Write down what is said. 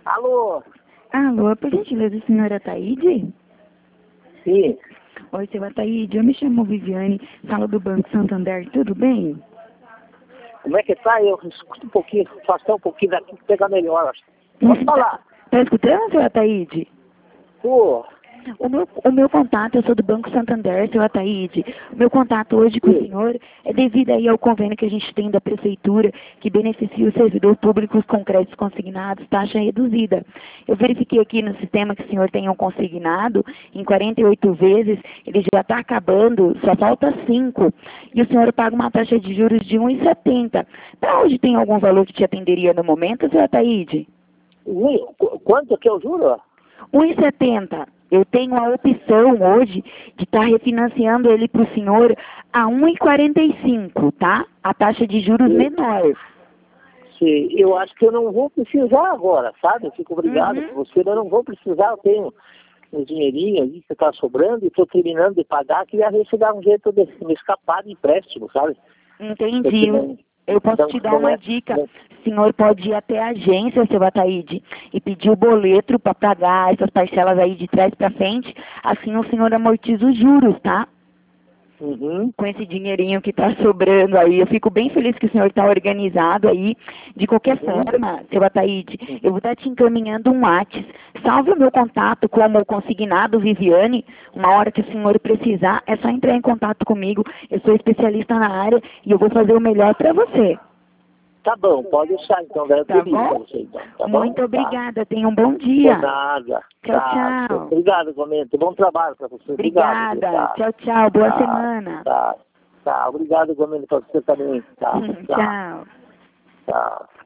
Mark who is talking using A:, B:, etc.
A: Alô?
B: Alô, por gentileza, senhora Ataíde?
A: Sim.
B: Oi, seu Ataíde, eu me chamo Viviane, falo do Banco Santander, tudo bem?
A: Como é que tá? Eu escuto um pouquinho, afastar um pouquinho daqui que pega melhor. Pode falar.
B: Tá escutando, seu Ataíde?
A: Pô,
B: O meu contato, eu sou do Banco Santander, seu Ataíde. O meu contato hoje com o senhor é devido aí ao convênio que a gente tem da Prefeitura, que beneficia os servidores públicos com créditos consignados, taxa reduzida. Eu verifiquei aqui no sistema que o senhor tem um consignado em 48 vezes, ele já está acabando, só falta 5. E o senhor paga uma taxa de juros de 1,70. Para hoje tem algum valor que te atenderia no momento, seu Ataíde?
A: quanto que eu juro?
B: 1,70. Eu tenho a opção hoje de estar refinanciando ele para o senhor a 1,45, tá? A taxa de juros menor.
A: Sim, eu acho que eu não vou precisar agora, sabe? Eu fico obrigado por você, eu não vou precisar, eu tenho um dinheirinho ali que está sobrando e estou terminando de pagar, queria ver se dá um jeito de me escapar de empréstimo, sabe?
B: Entendi. Eu posso te dar uma dica. O senhor pode ir até a agência, seu Ataíde, e pedir o boleto para pagar essas parcelas aí de trás para frente. Assim o senhor amortiza os juros, tá? Com esse dinheirinho que está sobrando aí. Eu fico bem feliz que o senhor está organizado aí. De qualquer forma, seu Ataíde, eu vou estar te encaminhando um WhatsApp. Salve o meu contato como consignado Viviane. Uma hora que o senhor precisar, é só entrar em contato comigo. Eu sou especialista na área e eu vou fazer o melhor para você.
A: Tá bom, pode deixar então, velho.
B: Tá bom?
A: Você, então, tá bom?
B: Muito obrigada. Tenha um bom dia.
A: Por nada.
B: Tchau,
A: Tá.
B: tchau.
A: Obrigado, Gomento. Bom trabalho para você.
B: Obrigada.
A: Obrigado. Tá.
B: Tchau, tchau. Boa
A: Tá.
B: semana.
A: Tá. Obrigado, Gomento, para você também. Tá.
B: Tchau.
A: Tá.